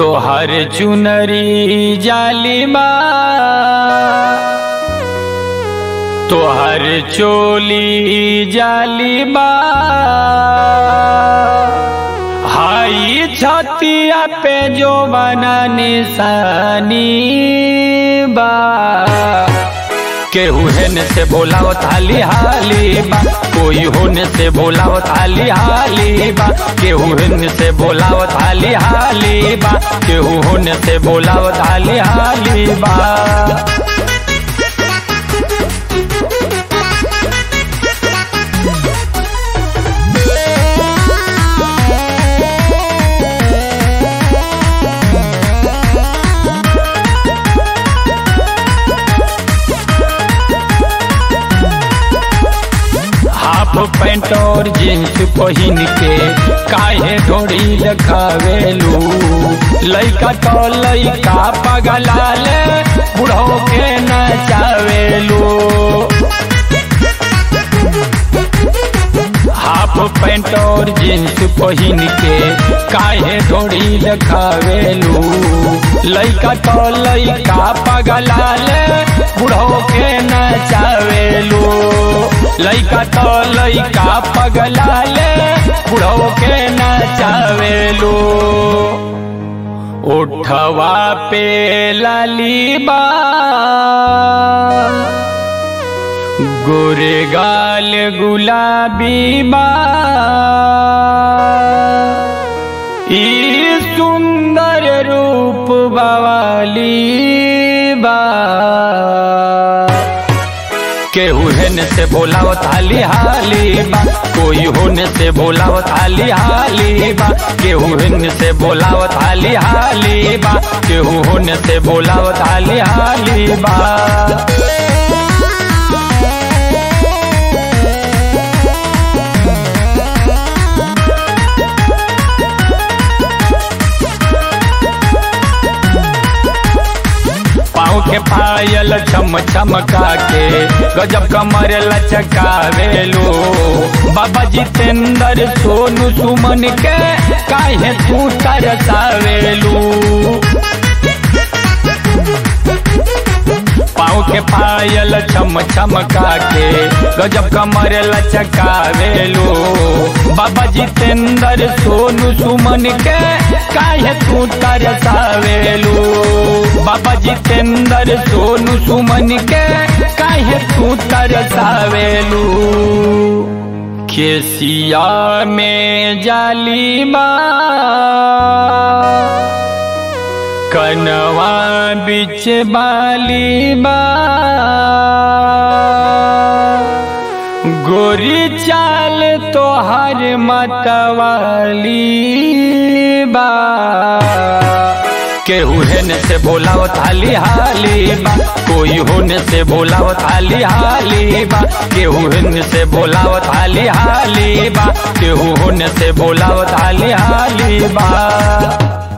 तोहर चुनरी जालिमा तोहर चोली जालिमा हाई छतिया पे जो बना निशानी बा केहू हेन से बोलाओ थाली हाली बा कोई होने से बोलाओ थाली हाली बा केहू हेन से बोलाओ थाली हाली बा केहू होने से बोलाओ थाली हाली बा। हाफ पैंट और जींस पहिन के काहे ढोड़ी लखावेलू लइका तो लइका पगलाले बुढ़ो के नचावेलू। हाफ पैंट और जींस पहिन के काहे ढोड़ी लखावेलू लइका तो लइका पगलाले बुढ़ो के नचावेलू लइका तो लइका पगलाले बुढ़ो के नचावेलू। उठवा पे लाली बा गोरे गाल गुलाबी बा ई सुंदर रूप बवाली बा केहू हेन से बोलाओ थाली हाली बा कोई होने से बोलाओ थाली हाली बा केहू हेन से बोलाओ थाली हाली बा केहू होने से बोलाओ थाली हाली बा। के पायल छम छमका के गजब कमर लचकावेलू बाबा जितेंद्र सोनू सुमन के काहे तू तरसावेलू। पाँव के पायल छम छमका के गजब कमर लचकावेलू बाबा जितेंद्र सोनू सुमन के काहे तू तरसावेलू बाबा जितेंद्र सोनू सुमन के काहे तू तरसावेलू। केसिया में जालिमा कनवा बिच बालिबा गोरी चाल तोहर मतवाली बा केहू हेन से बोलाओ थाली हाली बा कोई होने से बोलाओ थाली हाली बा केहू हेन से बोलाओ थाली हाली बा केहू होने से बोलाओ थाली हाली बा।